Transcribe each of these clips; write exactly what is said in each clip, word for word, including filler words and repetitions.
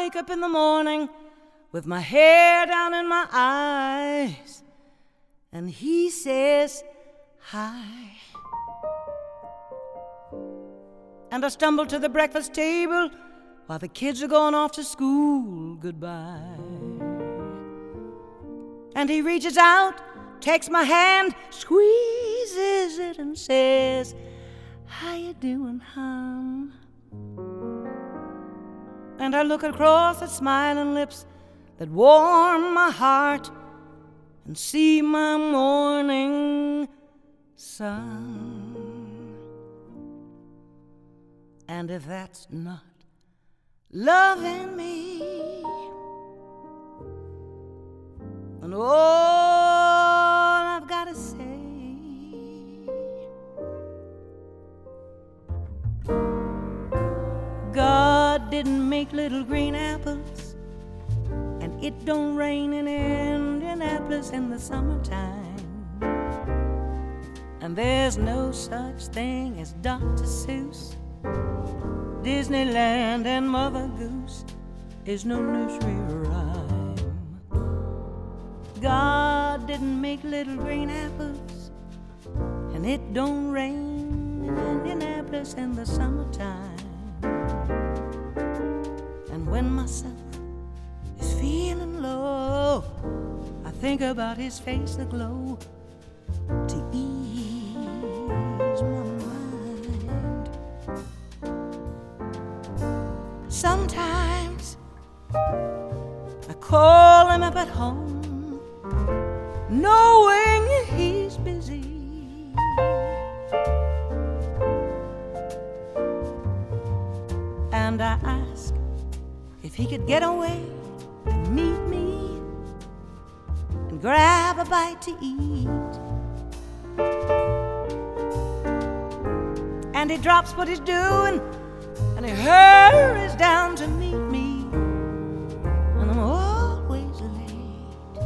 wake up in the morning with my hair down in my eyes, and he says hi. And I stumble to the breakfast table while the kids are going off to school goodbye. And he reaches out, takes my hand, squeezes it and says, how you doing, hon? And I look across at smiling lips that warm my heart and see my morning sun. And if that's not loving me, then all I've got to say, God didn't make little green apples, and it don't rain in Indianapolis in the summertime. And there's no such thing as Doctor Seuss, Disneyland, and Mother Goose is no nursery rhyme. God didn't make little green apples, and it don't rain in Indianapolis in the summertime. And when myself is feeling low, I think about his face aglow to ease my mind. Sometimes I call him up at home, knowing he's busy. And I ask if he could get away and meet me and grab a bite to eat. And he drops what he's doing and he hurries down to meet me, and I'm always late.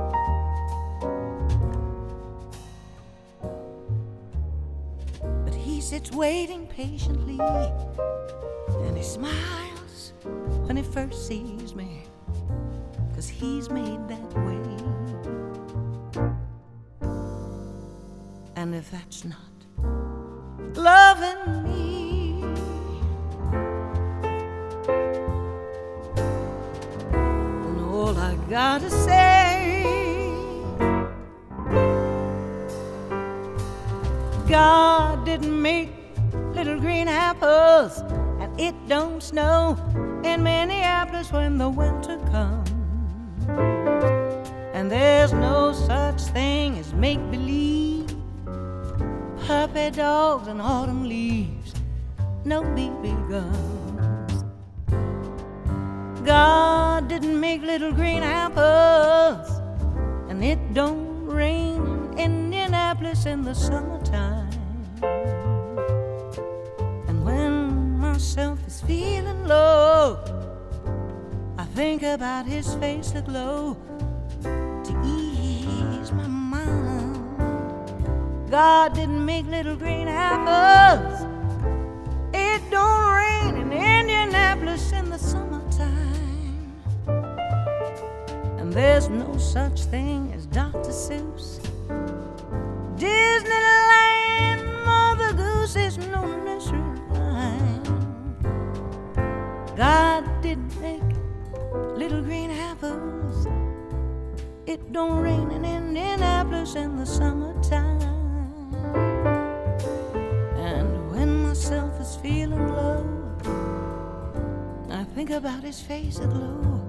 But he sits waiting patiently, and he smiles when he first sees me, 'cause he's made that way. And if that's not loving me, then all I gotta say, God didn't make little green apples, and it don't snow in Minneapolis when the winter comes. And there's no such thing as make-believe, puppy dogs and autumn leaves, no B B guns. God didn't make little green apples, and it don't rain in Indianapolis in the summertime. And when myself is feeling low, I think about his face aglow to ease my mind. God didn't make little green apples, it don't rain in Indianapolis in the summertime. And there's no such thing as Doctor Seuss, Disneyland, Mother Goose is no nursery rhyme. God didn't make little green apples, it don't rain in Indianapolis in the summertime. And when myself is feeling low, I think about his face aglow